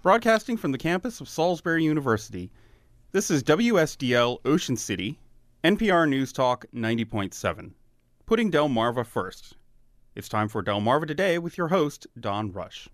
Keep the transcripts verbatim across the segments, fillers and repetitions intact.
Broadcasting from the campus of Salisbury University, this is W S D L Ocean City, N P R News Talk ninety point seven, putting Delmarva first. It's time for Delmarva Today with your host, Don Rush.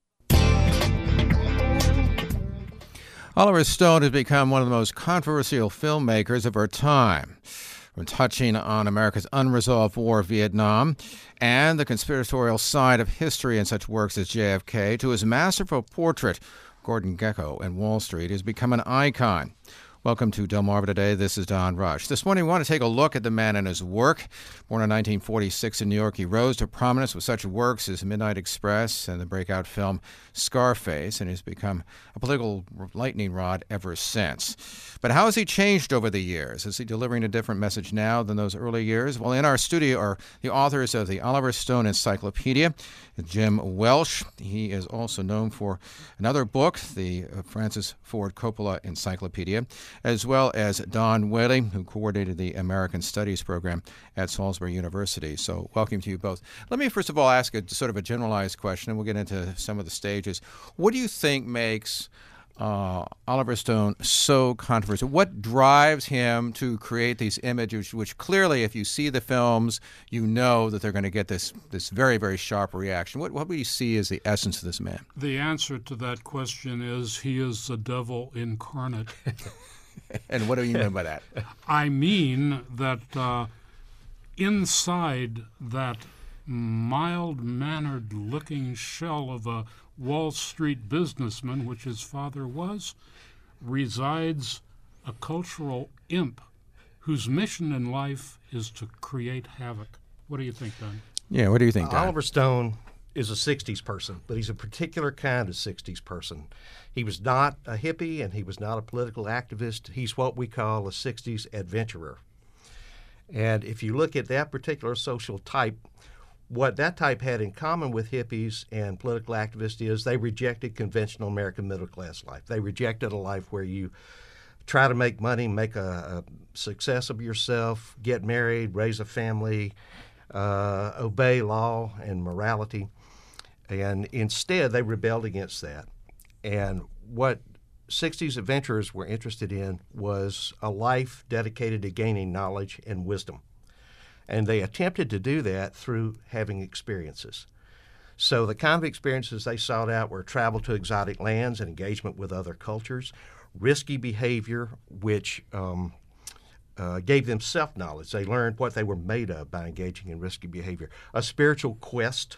Oliver Stone has become one of the most controversial filmmakers of our time. From touching on America's unresolved war of Vietnam and the conspiratorial side of history in such works as J F K to his masterful portrait, Gordon Gekko and Wall Street, has become an icon. Welcome to Delmarva Today. This is Don Rush. This morning we want to take a look at the man and his work. Born in nineteen forty-six in New York, he rose to prominence with such works as Midnight Express and the breakout film Scarface, and has become a political lightning rod ever since. But how has he changed over the years? Is he delivering a different message now than those early years? Well, in our studio are the authors of the Oliver Stone Encyclopedia, Jim Welsh. He is also known for another book, the Francis Ford Coppola Encyclopedia, as well as Don Whaley, who coordinated the American Studies program at Salisbury University. So welcome to you both. Let me first of all ask a sort of a generalized question, and we'll get into some of the stages. What do you think makes uh, Oliver Stone so controversial? What drives him to create these images, which clearly, if you see the films, you know that they're going to get this this very, very sharp reaction? What, what do you see as the essence of this man? The answer to that question is he is the devil incarnate. And what do you mean by that? I mean that uh, inside that mild-mannered looking shell of a Wall Street businessman, which his father was, resides a cultural imp whose mission in life is to create havoc. What do you think, Don? Yeah, what do you think, Don? Uh, Oliver Stone is a sixties person, but he's a particular kind of sixties person. He was not a hippie and he was not a political activist. He's what we call a sixties adventurer. And if you look at that particular social type, what that type had in common with hippies and political activists is they rejected conventional American middle-class life. They rejected a life where you try to make money, make a, a success of yourself, get married, raise a family, uh, obey law and morality. And instead, they rebelled against that. And what sixties adventurers were interested in was a life dedicated to gaining knowledge and wisdom. And they attempted to do that through having experiences. So the kind of experiences they sought out were travel to exotic lands and engagement with other cultures, risky behavior, which um, uh, gave them self-knowledge. They learned what they were made of by engaging in risky behavior. A spiritual quest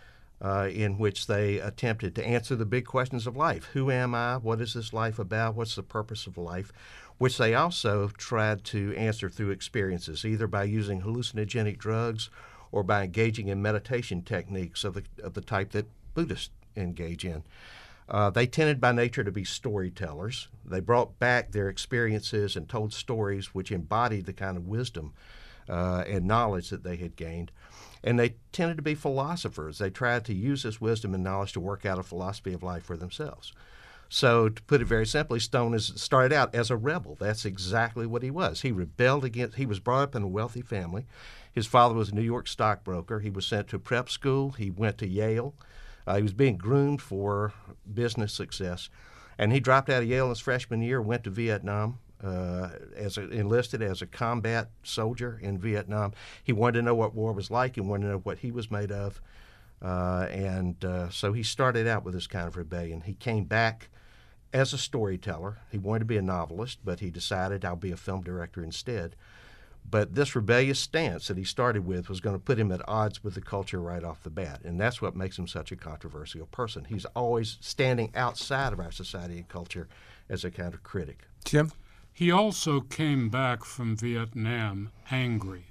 uh, in which they attempted to answer the big questions of life. Who am I? What is this life about? What's the purpose of life? Which they also tried to answer through experiences, either by using hallucinogenic drugs or by engaging in meditation techniques of the, of the type that Buddhists engage in. Uh, they tended by nature to be storytellers. They brought back their experiences and told stories which embodied the kind of wisdom uh, and knowledge that they had gained. And they tended to be philosophers. They tried to use this wisdom and knowledge to work out a philosophy of life for themselves. So to put it very simply, Stone is, started out as a rebel. That's exactly what he was. He rebelled against, he was brought up in a wealthy family. His father was a New York stockbroker. He was sent to prep school. He went to Yale. Uh, he was being groomed for business success. And he dropped out of Yale in his freshman year, went to Vietnam, uh, as a, enlisted as a combat soldier in Vietnam. He wanted to know what war was like. He wanted to know what he was made of. Uh, and uh, so he started out with this kind of rebellion. He came back as a storyteller. He wanted to be a novelist, but he decided I'll be a film director instead. But this rebellious stance that he started with was going to put him at odds with the culture right off the bat, and that's what makes him such a controversial person. He's always standing outside of our society and culture as a kind of critic. Jim? He also came back from Vietnam angry.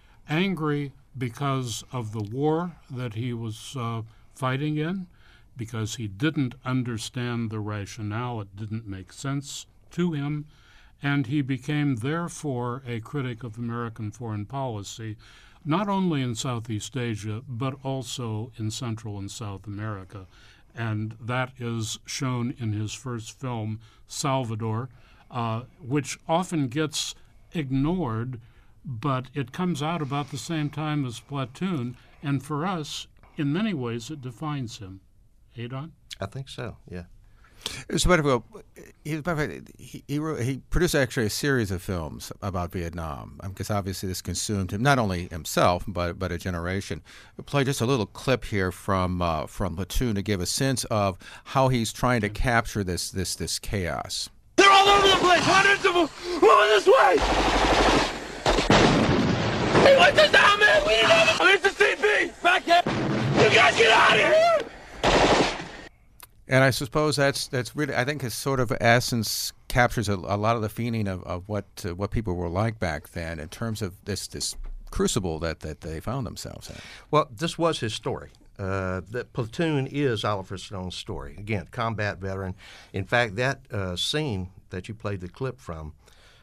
Angry because of the war that he was uh, fighting in, because he didn't understand the rationale. It didn't make sense to him, and he became, therefore, a critic of American foreign policy, not only in Southeast Asia, but also in Central and South America. And that is shown in his first film, Salvador, uh, which often gets ignored, but it comes out about the same time as Platoon, and for us, in many ways, it defines him. Hey, Don? I think so, yeah. So, but, well, he, he, he, wrote, he produced actually a series of films about Vietnam, because obviously this consumed him, not only himself, but but a generation. We'll play just a little clip here from uh, from Platoon to give a sense of how he's trying to capture this this this chaos. They're all over the place! Hundreds of them! Moving this way! Hey, what's this down, man? We didn't have it! It's the C P! Back there! You guys get out of here! And I suppose that's that's really, I think his sort of essence captures a, a lot of the feeling of, of what uh, what people were like back then in terms of this this crucible that, that they found themselves in. Well, this was his story. Uh, the Platoon is Oliver Stone's story. Again, combat veteran. In fact, that uh, scene that you played the clip from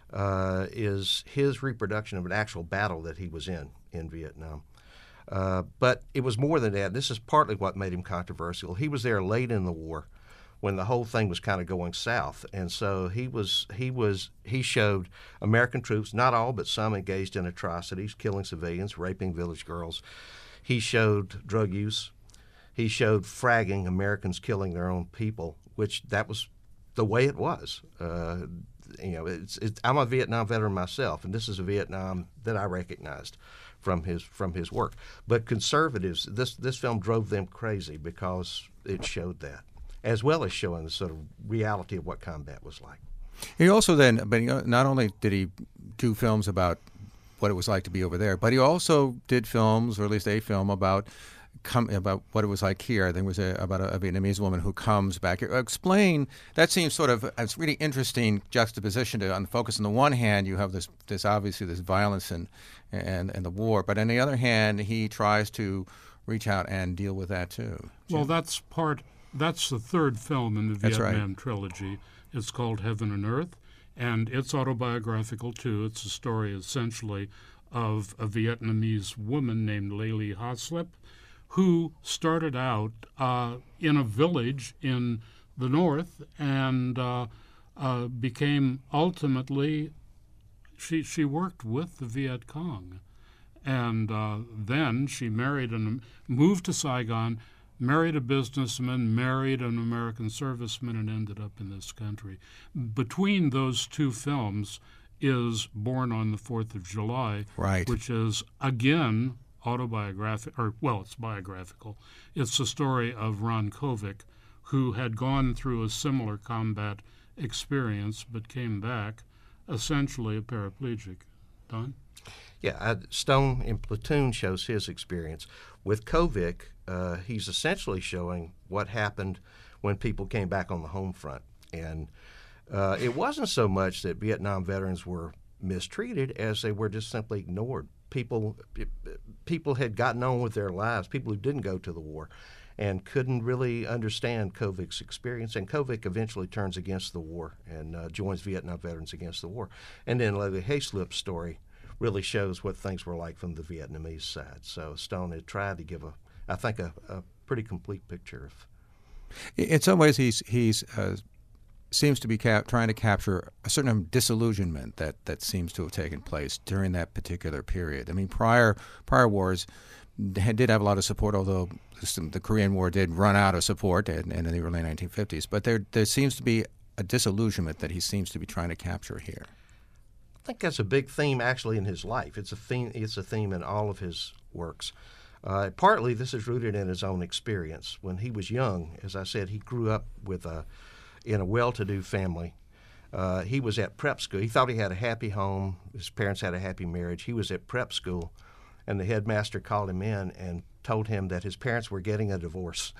uh, is his reproduction of an actual battle that he was in in Vietnam. Uh, but it was more than that. This is partly what made him controversial. He was there late in the war when the whole thing was kind of going south, and so he was he was he showed American troops, not all but some, engaged in atrocities, killing civilians, raping village girls. He showed drug use. He showed fragging, Americans killing their own people, which that was the way it was. Uh, you know, it's, it's, I'm a Vietnam veteran myself, and this is a Vietnam that I recognized from his from his work. But conservatives, this this film drove them crazy because it showed that, as well as showing the sort of reality of what combat was like. He also then, but he, not only did he do films about what it was like to be over there, but he also did films, or at least a film about come about what it was like here. I think it was a, about a, a Vietnamese woman who comes back here. Explain, that seems sort of, it's really interesting juxtaposition to on focus. On the one hand, you have this, this obviously this violence and, and, and the war, but on the other hand, he tries to reach out and deal with that too. Well, that's part, that's the third film in the That's Vietnam right. trilogy. It's called Heaven and Earth, and it's autobiographical too. It's a story essentially of a Vietnamese woman named Le Le Haslip, who started out uh, in a village in the north and uh, uh, became ultimately, she, she worked with the Viet Cong. And uh, then she married and moved to Saigon, married a businessman, married an American serviceman, and ended up in this country. Between those two films is Born on the Fourth of July, Right. which is, again, autobiographical, or, well, it's biographical. It's the story of Ron Kovic, who had gone through a similar combat experience but came back essentially a paraplegic. Don? Yeah, I, Stone in Platoon shows his experience. With Kovic, uh, he's essentially showing what happened when people came back on the home front. And uh, it wasn't so much that Vietnam veterans were mistreated as they were just simply ignored. People, people had gotten on with their lives, people who didn't go to the war, and couldn't really understand Kovic's experience. And Kovic eventually turns against the war and uh, joins Vietnam Veterans Against the War. And then Le Le Haslip's story really shows what things were like from the Vietnamese side. So Stone had tried to give, a, I think, a, a pretty complete picture of. In some ways, he's he's uh, seems to be cap- trying to capture a certain disillusionment that, that seems to have taken place during that particular period. I mean, prior prior wars had, did have a lot of support, although the Korean War did run out of support in, in the early nineteen fifties. But there there seems to be a disillusionment that he seems to be trying to capture here. I think that's a big theme actually in his life. It's a theme. It's a theme in all of his works. Uh, partly, this is rooted in his own experience. When he was young, as I said, he grew up with a in a well-to-do family. Uh, he was at prep school. He thought he had a happy home. His parents had a happy marriage. He was at prep school, and the headmaster called him in and told him that his parents were getting a divorce.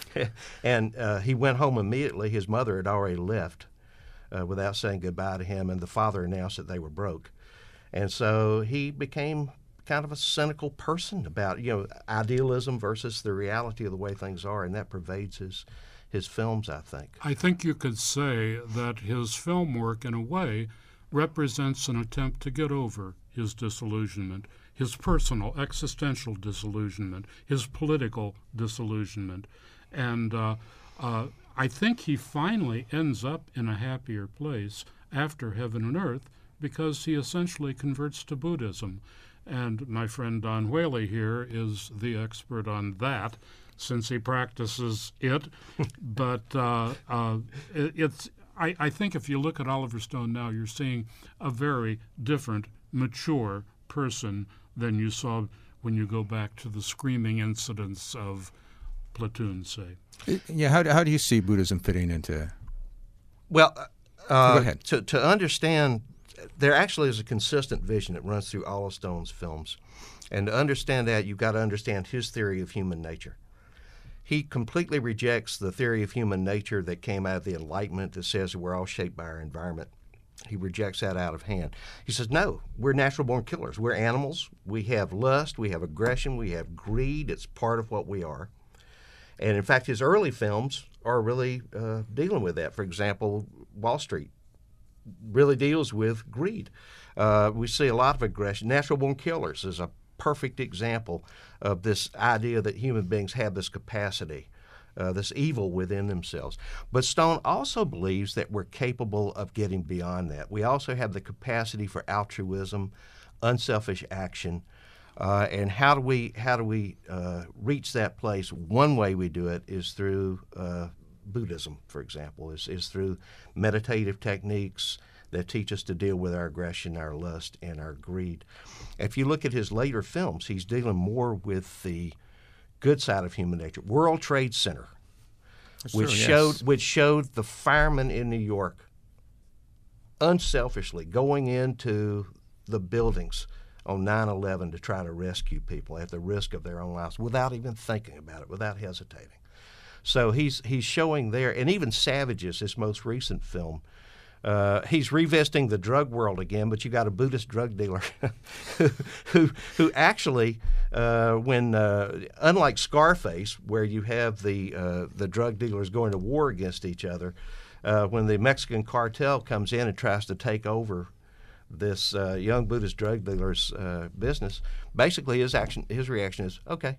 and uh, he went home immediately. His mother had already left uh, without saying goodbye to him, and the father announced that they were broke. And so he became kind of a cynical person about, you know, idealism versus the reality of the way things are, and that pervades his his films, I think. I think you could say that his film work, in a way, represents an attempt to get over his disillusionment, his personal existential disillusionment, his political disillusionment. And uh, uh, I think he finally ends up in a happier place after Heaven and Earth because he essentially converts to Buddhism. And my friend Don Whaley here is the expert on that. since he practices it. But uh, uh, it, it's I, I think if you look at Oliver Stone now, you're seeing a very different, mature person than you saw when you go back to the screaming incidents of Platoon, say. Yeah, how, how do you see Buddhism fitting into? Well, uh, Go ahead. To, to understand, there actually is a consistent vision that runs through all of Stone's films. And to understand that, you've got to understand his theory of human nature. He completely rejects the theory of human nature that came out of the Enlightenment that says we're all shaped by our environment. He rejects that out of hand. He says, no, we're natural-born killers. We're animals. We have lust. We have aggression. We have greed. It's part of what we are. And, in fact, his early films are really uh, dealing with that. For example, Wall Street really deals with greed. Uh, we see a lot of aggression. Natural-born killers is a perfect example of this idea that human beings have this capacity, uh, this evil within themselves. But Stone also believes that we're capable of getting beyond that. We also have the capacity for altruism, unselfish action. Uh, and how do we how do we uh, reach that place? One way we do it is through uh, Buddhism, for example, is, is through meditative techniques that teach us to deal with our aggression, our lust, and our greed. If you look at his later films, he's dealing more with the good side of human nature. World Trade Center, That's which true, showed yes. which showed the firemen in New York unselfishly going into the buildings on nine eleven to try to rescue people at the risk of their own lives without even thinking about it, without hesitating. So he's he's showing there, and even Savages, his most recent film, Uh, he's revisiting the drug world again, but you got a Buddhist drug dealer who, who who actually, uh, when uh, unlike Scarface, where you have the uh, the drug dealers going to war against each other, uh, when the Mexican cartel comes in and tries to take over this uh, young Buddhist drug dealer's uh, business, basically his action, his reaction is, okay,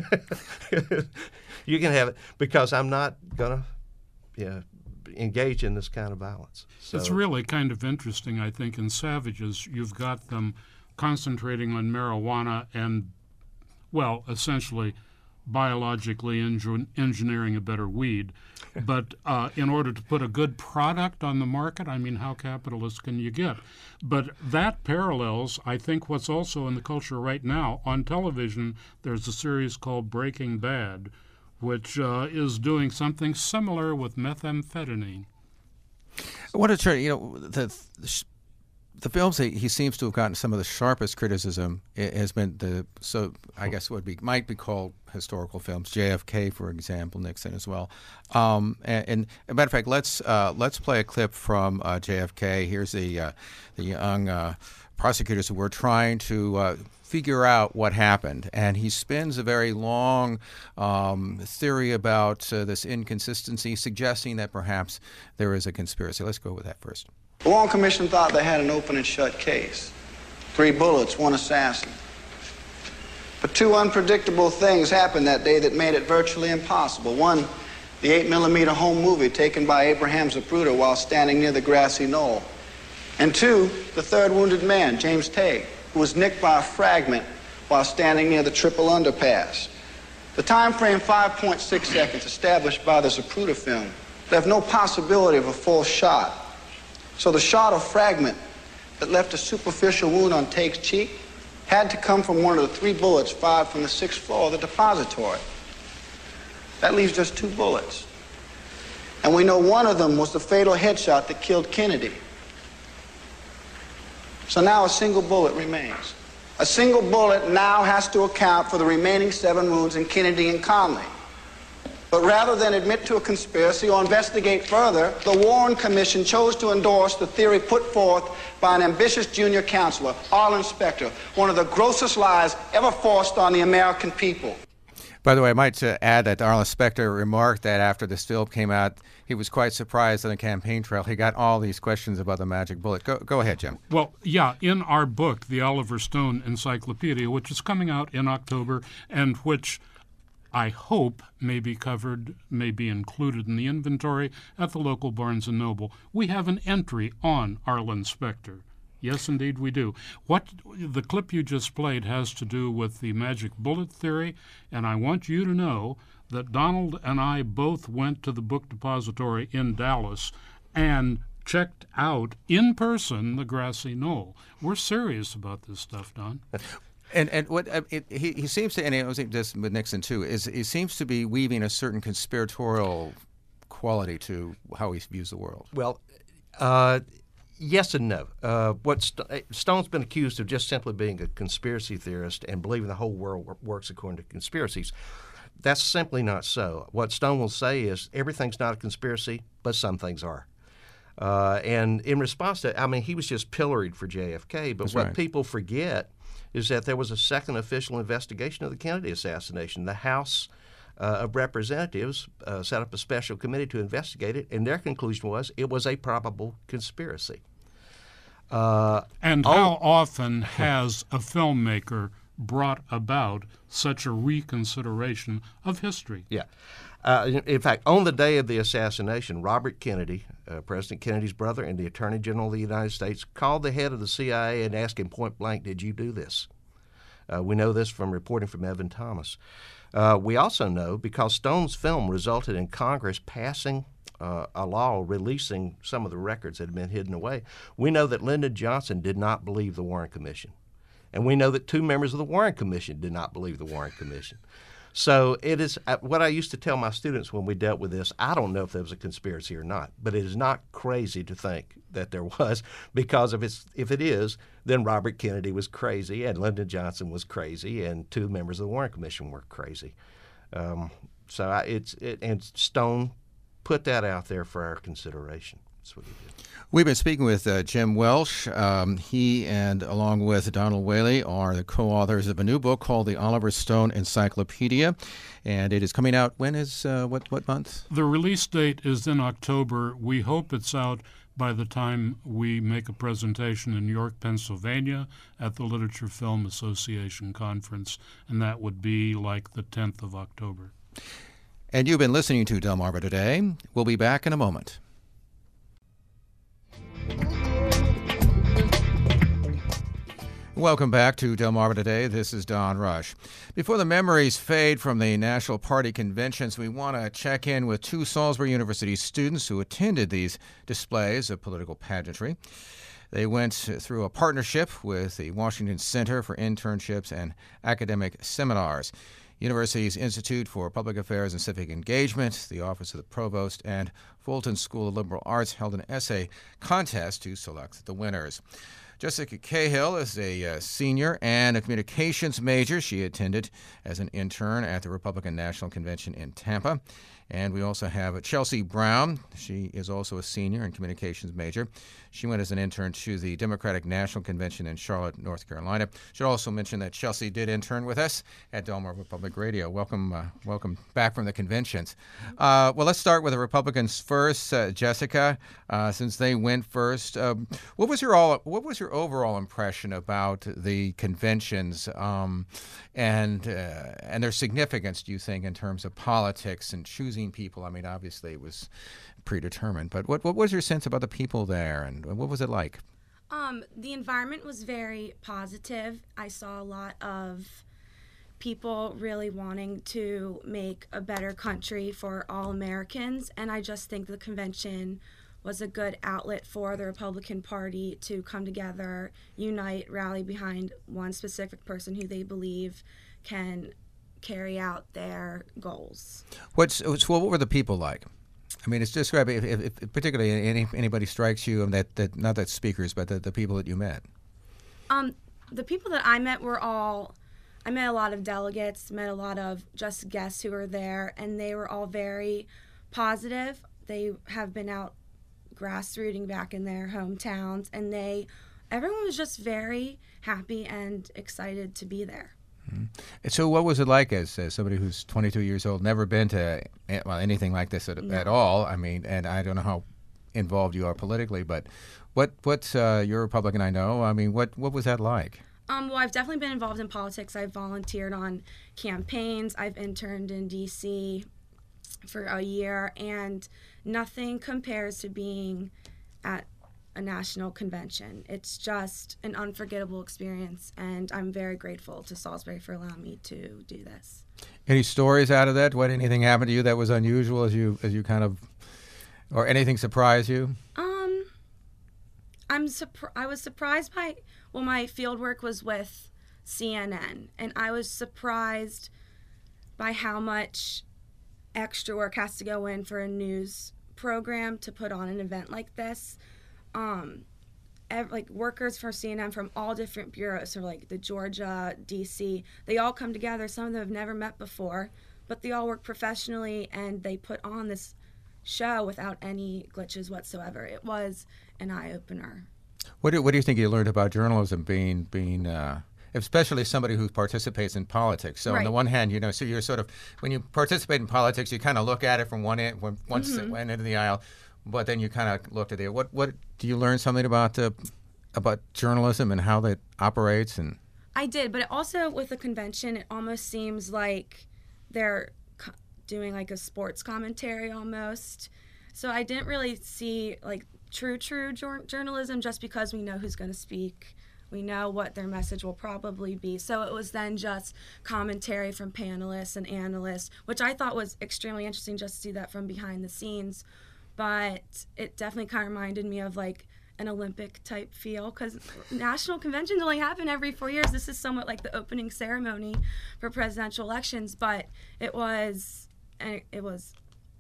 you can have it because I'm not gonna, yeah. engage in this kind of violence. So, it's really kind of interesting, I think, in Savages, you've got them concentrating on marijuana and, well, essentially biologically engi- engineering a better weed. But uh, in order to put a good product on the market, I mean, how capitalist can you get? But that parallels, I think, what's also in the culture right now. On television, there's a series called Breaking Bad, which uh, is doing something similar with methamphetamine. I want to try, you know, the the films that he seems to have gotten some of the sharpest criticism has been the, so I guess would be might be called historical films. J F K, for example, Nixon as well. Um, and, and as a matter of fact, let's uh, let's play a clip from uh, J F K. Here's the uh, the young uh, prosecutors who were trying to uh, figure out what happened, and he spins a very long um, theory about uh, this inconsistency, suggesting that perhaps there is a conspiracy. Let's go with that first. The Warren Commission thought they had an open and shut case. Three bullets, one assassin. But two unpredictable things happened that day that made it virtually impossible. One, the eight millimeter home movie taken by Abraham Zapruder while standing near the grassy knoll. And two, the third wounded man, James Tague, who was nicked by a fragment while standing near the triple underpass. The time frame, five point six seconds, established by the Zapruder film, left no possibility of a full shot. So the shot or fragment that left a superficial wound on Tague's cheek had to come from one of the three bullets fired from the sixth floor of the depository. That leaves just two bullets. And we know one of them was the fatal headshot that killed Kennedy. So now a single bullet remains. A single bullet now has to account for the remaining seven wounds in Kennedy and Conley. But rather than admit to a conspiracy or investigate further, the Warren Commission chose to endorse the theory put forth by an ambitious junior counselor, Arlen Specter, one of the grossest lies ever forced on the American people. By the way, I might uh, add that Arlen Specter remarked that after this film came out, he was quite surprised on the campaign trail. He got all these questions about the magic bullet. Go, go ahead, Jim. Well, yeah, in our book, the Oliver Stone Encyclopedia, which is coming out in October and which I hope may be covered, may be included in the inventory at the local Barnes and Noble, we have an entry on Arlen Specter. Yes, indeed, we do. What the clip you just played has to do with the magic bullet theory, and I want you to know that Donald and I both went to the book depository in Dallas and checked out in person the grassy knoll. We're serious about this stuff, Don. And and what uh, it, he he seems to, and I was thinking this with Nixon too, is he seems to be weaving a certain conspiratorial quality to how he views the world. Well, uh, yes and no. Uh, what St- Stone's been accused of just simply being a conspiracy theorist and believing the whole world wor- works according to conspiracies. That's simply not so. What Stone will say is everything's not a conspiracy, but some things are. Uh, and in response to, I mean, he was just pilloried for J F K, but That's what right. people forget is that there was a second official investigation of the Kennedy assassination. The House uh, of Representatives uh, set up a special committee to investigate it, and their conclusion was it was a probable conspiracy. Uh, And oh, how often has a filmmaker brought about such a reconsideration of history? Yeah. Uh, in, in fact, on the day of the assassination, Robert Kennedy, uh, President Kennedy's brother and the Attorney General of the United States, called the head of the C I A and asked him point blank, did you do this? Uh, we know this from reporting from Evan Thomas. Uh, we also know, because Stone's film resulted in Congress passing uh, a law releasing some of the records that had been hidden away, we know that Lyndon Johnson did not believe the Warren Commission. And we know that two members of the Warren Commission did not believe the Warren Commission. So it is uh, what I used to tell my students when we dealt with this. I don't know if there was a conspiracy or not, but it is not crazy to think that there was, because if it's if it is, then Robert Kennedy was crazy and Lyndon Johnson was crazy and two members of the Warren Commission were crazy. Um, so I, it's it, and Stone put that out there for our consideration. That's what he did. We've been speaking with uh, Jim Welsh. Um, he and along with Donald Whaley are the co-authors of a new book called The Oliver Stone Encyclopedia, and it is coming out. When is uh, what what month? The release date is in October. We hope it's out by the time we make a presentation in York, Pennsylvania at the Literature Film Association Conference, and that would be like the tenth of October. And you've been listening to Delmarva Today. We'll be back in a moment. Welcome back to Delmarva Today. This is Don Rush. Before the memories fade from the National Party conventions, we want to check in with two Salisbury University students who attended these displays of political pageantry. They went through a partnership with the Washington Center for Internships and Academic Seminars, University's Institute for Public Affairs and Civic Engagement, the Office of the Provost, and Fulton School of Liberal Arts held an essay contest to select the winners. Jessica Cahill is a uh, senior and a communications major. She attended as an intern at the Republican National Convention in Tampa. And we also have Chelsea Brown. She is also a senior and communications major. She went as an intern to the Democratic National Convention in Charlotte, North Carolina. Should also mention that Chelsea did intern with us at Delmarva Public Radio. Welcome, uh, welcome back from the conventions. Uh, well, let's start with the Republicans first. Uh, Jessica, uh, since they went first, um, what was your all? What was your overall impression about the conventions um, and uh, and their significance? Do you think in terms of politics and choosing people? I mean, obviously it was predetermined, but what what was your sense about the people there, and what was it like? Um, the environment was very positive. I saw a lot of people really wanting to make a better country for all Americans, and I just think the convention was a good outlet for the Republican Party to come together, unite, rally behind one specific person who they believe can carry out their goals. What's so what were the people like? I mean, it's describe if, if, if particularly any, anybody strikes you that, that not that speakers, but the, the people that you met. Um, the people that I met were all, I met a lot of delegates, met a lot of just guests who were there, and they were all very positive. They have been out grassrooting back in their hometowns, and they, everyone was just very happy and excited to be there. Mm-hmm. So what was it like as, as somebody who's twenty-two years old, never been to well anything like this at, No. at all? I mean, and I don't know how involved you are politically, but what what uh, you're a Republican, I know. I mean, what what was that like? Um, well, I've definitely been involved in politics. I've volunteered on campaigns. I've interned in D C for a year, and nothing compares to being at a national convention. It's just an unforgettable experience, and I'm very grateful to Salisbury for allowing me to do this. Any stories out of that? What anything happened to you that was unusual as you as you kind of, or anything surprise you? Um, I'm surprised. I was surprised by well, my field work was with C N N, and I was surprised by how much extra work has to go in for a news program to put on an event like this. Um, ev- like workers for C N N from all different bureaus, so like the Georgia, D C, they all come together. Some of them have never met before, but they all work professionally, and they put on this show without any glitches whatsoever. It was an eye-opener. What do, what do you think you learned about journalism being, being uh, especially somebody who participates in politics? So on Right. the one hand, you know, so you're sort of, when you participate in politics, you kind of look at it from one end, one, one Mm-hmm. end of the aisle, but then you kind of look at the, what, what, do you learn something about, uh, about journalism and how that operates? And I did, but also with the convention, it almost seems like they're co- doing like a sports commentary almost. So I didn't really see like true, true jour- journalism just because we know who's going to speak. We know what their message will probably be. So it was then just commentary from panelists and analysts, which I thought was extremely interesting just to see that from behind the scenes. But it definitely kind of reminded me of like an Olympic type feel, because national conventions only happen every four years. This is somewhat like the opening ceremony for presidential elections, but it was it was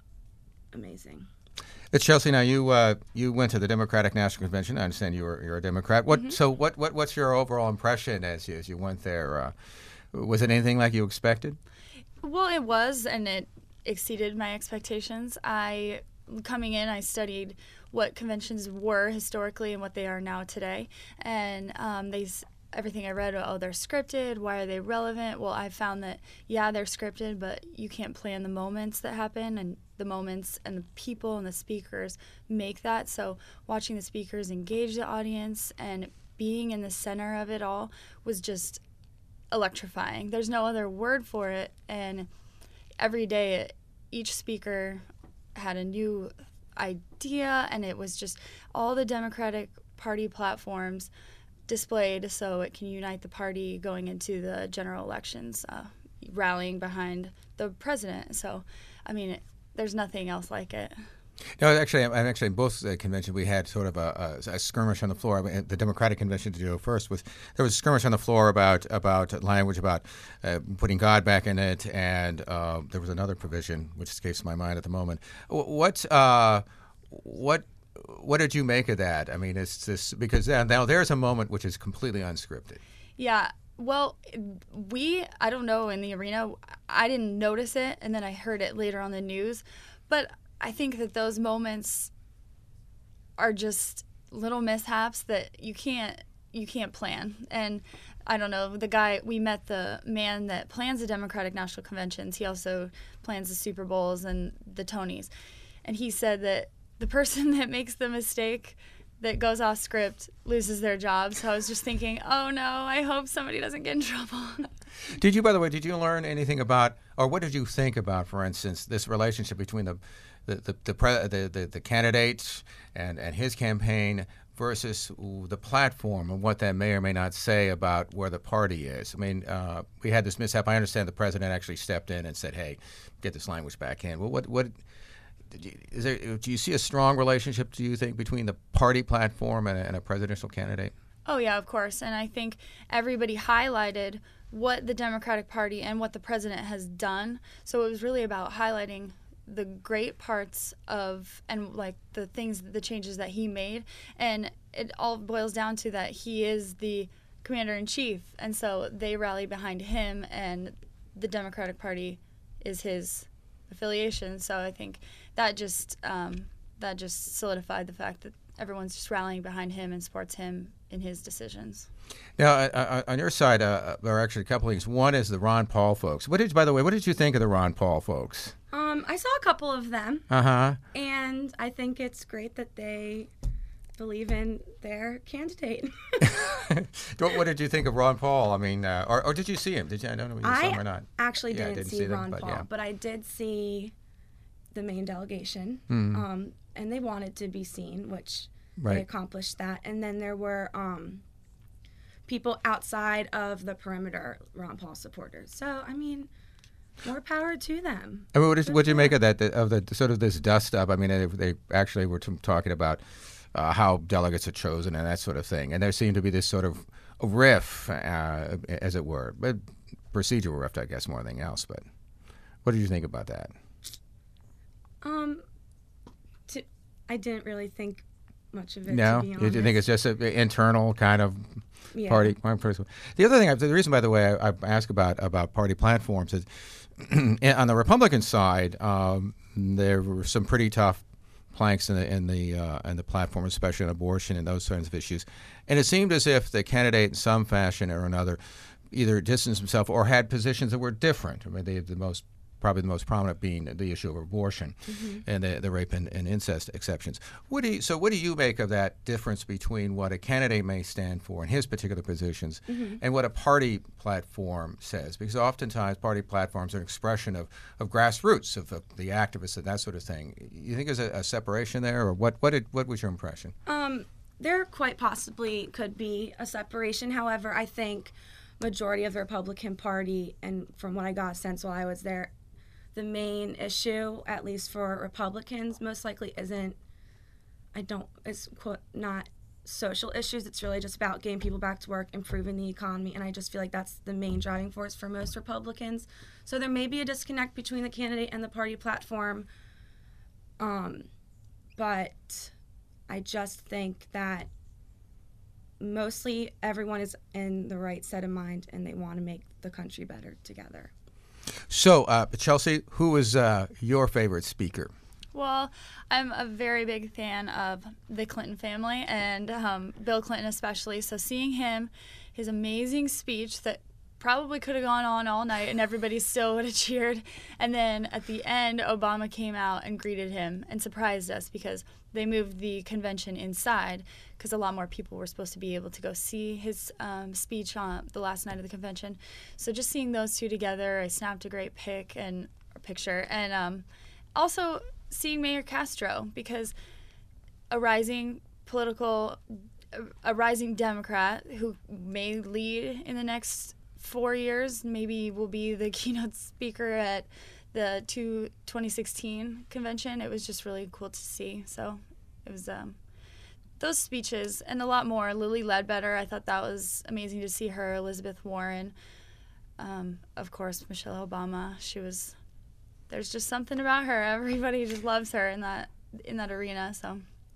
amazing. Uh, Chelsea, now you uh, you went to the Democratic National Convention. I understand you were you're a Democrat. What Mm-hmm. so what, what what's your overall impression as you as you went there? Uh, was it anything like you expected? Well, it was, and it exceeded my expectations. I coming in, I studied what conventions were historically and what they are now today, and um, they. Everything I read, oh, they're scripted. Why are they relevant? Well, I found that, yeah, they're scripted, but you can't plan the moments that happen, and the moments and the people and the speakers make that. So watching the speakers engage the audience and being in the center of it all was just electrifying. There's no other word for it. And every day, each speaker had a new idea, and it was just all the Democratic Party platforms displayed so it can unite the party going into the general elections, uh, rallying behind the president. So, I mean, it, there's nothing else like it. No, actually, I'm actually in both uh, conventions we had sort of a, a, a skirmish on the floor. I mean, the Democratic convention to go first was there was a skirmish on the floor about about language about uh, putting God back in it, and uh, there was another provision which escapes my mind at the moment. What uh, what what did you make of that? I mean, it's this because now there's a moment which is completely unscripted. Yeah. Well, we, I don't know, in the arena, I didn't notice it, and then I heard it later on the news. But I think that those moments are just little mishaps that you can't you can't plan. And I don't know, the guy, we met the man that plans the Democratic National Conventions. He also plans the Super Bowls and the Tonys. And he said that the person that makes the mistake that goes off script loses their job. So I was just thinking, oh no, I hope somebody doesn't get in trouble. Did you, by the way, did you learn anything about, or what did you think about, for instance, this relationship between the the the the, pre, the, the, the candidate and, and his campaign versus the platform and what that may or may not say about where the party is? I mean, uh, we had this mishap. I understand the president actually stepped in and said, hey, get this language back in. Well, what what is there? Do you see a strong relationship, do you think, between the party platform and a, and a presidential candidate? Oh, yeah, of course. And I think everybody highlighted what the Democratic Party and what the president has done. So it was really about highlighting the great parts of and like the things, the changes that he made. And it all boils down to that he is the commander-in-chief. And so they rally behind him, and the Democratic Party is his affiliation. So I think that just um, that just solidified the fact that everyone's just rallying behind him and supports him in his decisions. Now, uh, uh, on your side, uh, there are actually a couple things. One is the Ron Paul folks. What did, by the way, what did you think of the Ron Paul folks? Um, I saw a couple of them, Uh huh. and I think it's great that they believe in their candidate. What did you think of Ron Paul? I mean, uh, or, or did you see him? Did you? I don't know if you saw him or I not. actually Yeah, I didn't, didn't see, see them, Ron but Paul, yeah. but I did see the main delegation, Mhm. um, and they wanted to be seen, which Right. they accomplished that. And then there were um, people outside of the perimeter Ron Paul supporters. So, I mean, more power to them. I mean, what did, what did you make of that, the, of the sort of this dust up? I mean, they, they actually were t- talking about uh, how delegates are chosen and that sort of thing. And there seemed to be this sort of riff, uh, as it were, but procedural riff, I guess, more than anything else. But what did you think about that? Um, to, I didn't really think much of it, No? to be You honest. think it's just an internal kind of Yeah. party? The other thing, I- the reason, by the way, I, I ask about, about party platforms is on the Republican side, um, there were some pretty tough planks in the in the uh, in the platform, especially on abortion and those kinds of issues. And it seemed as if the candidate, in some fashion or another, either distanced himself or had positions that were different. I mean, they, the most probably the most prominent being the issue of abortion Mm-hmm. and the, the rape and, and incest exceptions. What do you, so what do you make of that difference between what a candidate may stand for in his particular positions Mm-hmm. and what a party platform says? Because oftentimes party platforms are an expression of, of grassroots, of, of the activists and that sort of thing. You think there's a, a separation there, or what, what, did, what was your impression? Um, there quite possibly could be a separation. However, I think majority of the Republican Party, and from what I got a sense while I was there, the main issue, at least for Republicans, most likely isn't, I don't, it's quote, not social issues. It's really just about getting people back to work, improving the economy, and I just feel like that's the main driving force for most Republicans. So there may be a disconnect between the candidate and the party platform, um, but I just think that mostly everyone is in the right set of mind and they want to make the country better together. So, uh, Chelsea, who is uh, your favorite speaker? Well, I'm a very big fan of the Clinton family and um, Bill Clinton especially. So seeing him, his amazing speech that probably could have gone on all night and everybody still would have cheered. And then at the end, Obama came out and greeted him and surprised us because they moved the convention inside because a lot more people were supposed to be able to go see his um, speech on the last night of the convention. So just seeing those two together, I snapped a great pic and or picture. And um, also seeing Mayor Castro, because a rising political, a rising Democrat who may lead in the next four years, maybe will be the keynote speaker at the two, twenty sixteen convention. It was just really cool to see. So it was um, those speeches and a lot more. Lily Ledbetter, I thought that was amazing to see her. Elizabeth Warren, um, of course, Michelle Obama. She was, there's just something about her. Everybody just loves her in that in that arena. So.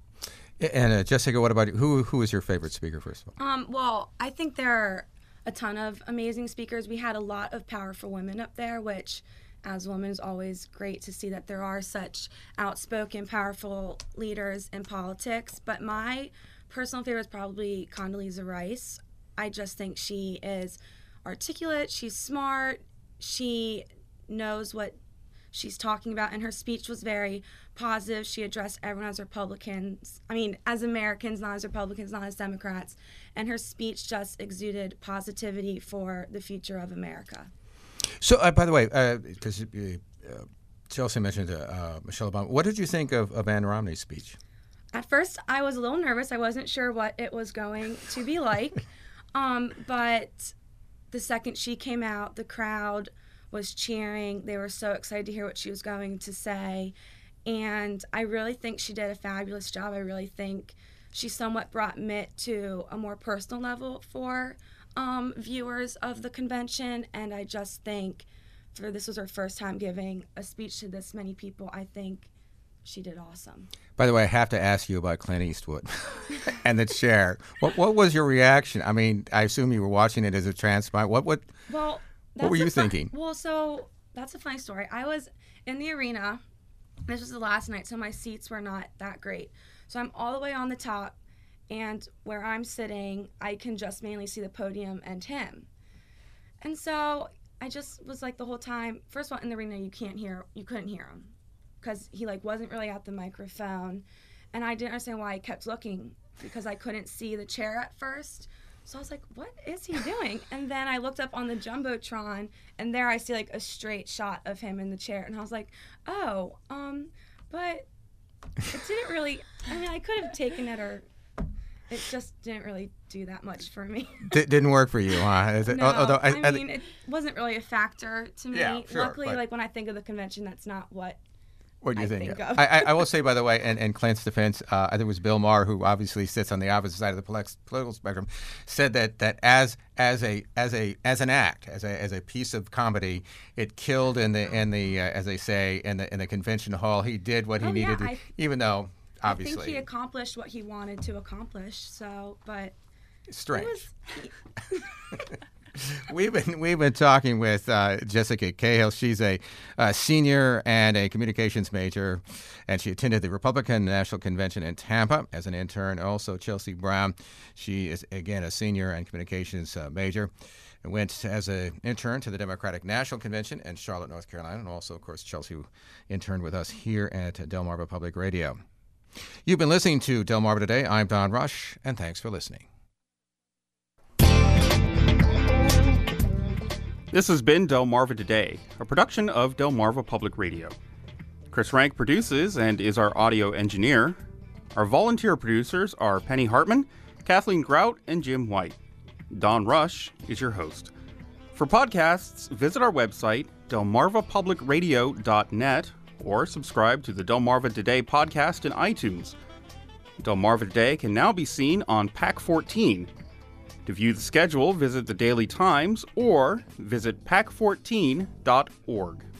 And uh, Jessica, what about you? Who who is your favorite speaker, first of all? Um, well, I think there are a ton of amazing speakers. We had a lot of powerful women up there, which as a woman is always great to see that there are such outspoken, powerful leaders in politics. But my personal favorite is probably Condoleezza Rice. I just think she is articulate, she's smart, she knows what she's talking about, and her speech was very positive. She addressed everyone as Republicans, I mean, as Americans, not as Republicans, not as Democrats, and her speech just exuded positivity for the future of America. So, uh, by the way, because uh, uh, Chelsea mentioned uh, uh, Michelle Obama, what did you think of, of Ann Romney's speech? At first, I was a little nervous. I wasn't sure what it was going to be like, um, but the second she came out, the crowd was cheering. They were so excited to hear what she was going to say. And I really think she did a fabulous job. I really think she somewhat brought M I T to a more personal level for um, viewers of the convention. And I just think for this was her first time giving a speech to this many people. I think she did awesome. By the way, I have to ask you about Clint Eastwood and the chair. What what was your reaction? I mean, I assume you were watching it as a transplant. What what? Well, What were That's you a fun- thinking? Well, so that's a funny story. I was in the arena. This was the last night, so my seats were not that great. So I'm all the way on the top, and where I'm sitting, I can just mainly see the podium and him. And so I just was like the whole time, first of all, in the arena, you can't hear, you couldn't hear him because he like wasn't really at the microphone. And I didn't understand why I kept looking because I couldn't see the chair at first. So I was like, what is he doing? And then I looked up on the Jumbotron, and there I see like a straight shot of him in the chair. And I was like, oh, um, but it didn't really, I mean, I could have taken it or it just didn't really do that much for me. D- didn't work for you, huh? Is it, No, although I, I, mean, it wasn't really a factor to me. Yeah, sure, Luckily, but- like when I think of the convention, that's not what What do you I think? think of. I, I, I will say, by the way, in, in Clint's defense, uh, I think it was Bill Maher, who obviously sits on the opposite side of the polex- political spectrum, said that that as as a as a as an act, as a as a piece of comedy, it killed in the in the uh, as they say in the in the convention hall. He did what he Oh, yeah, needed to, I- even though obviously I think he accomplished what he wanted to accomplish. So, but it's strange. it was. We've been we've been talking with uh, Jessica Cahill. She's a, uh senior and a communications major, and she attended the Republican National Convention in Tampa as an intern. Also, Chelsea Brown. She is again a senior and communications uh, major, and went as an intern to the Democratic National Convention in Charlotte, North Carolina. And also, of course, Chelsea interned with us here at Delmarva Public Radio. You've been listening to Delmarva Today. I'm Don Rush, and thanks for listening. This has been Delmarva Today, a production of Delmarva Public Radio. Chris Rank produces and is our audio engineer. Our volunteer producers are Penny Hartman, Kathleen Grout, and Jim White. Don Rush is your host. For podcasts, visit our website, delmarva public radio dot net, or subscribe to the Delmarva Today podcast in iTunes. Delmarva Today can now be seen on PAC fourteen. To view the schedule, visit the Daily Times or visit pac fourteen dot org.